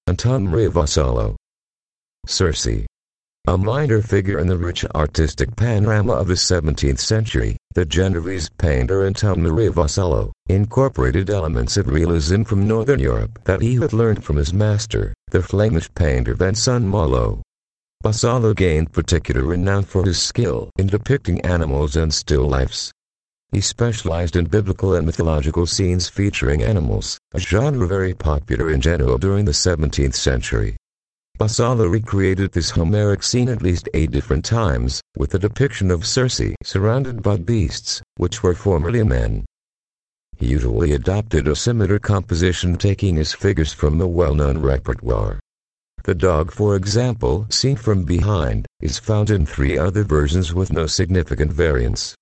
Antonio Vassallo. Circe. A minor figure in the rich artistic panorama of the 17th century, the Genovese painter Antonio Vassallo incorporated elements of realism from Northern Europe that he had learned from his master, the Flemish painter Vincent Malot. Vassallo gained particular renown for his skill in depicting animals and still lifes. He specialized in biblical and mythological scenes featuring animals, a genre very popular in Genoa during the 17th century. Vassallo recreated this Homeric scene at least 8 different times, with the depiction of Circe surrounded by beasts, which were formerly men. He usually adopted a similar composition, taking his figures from the well-known repertoire. The dog, for example, seen from behind, is found in 3 other versions with no significant variance.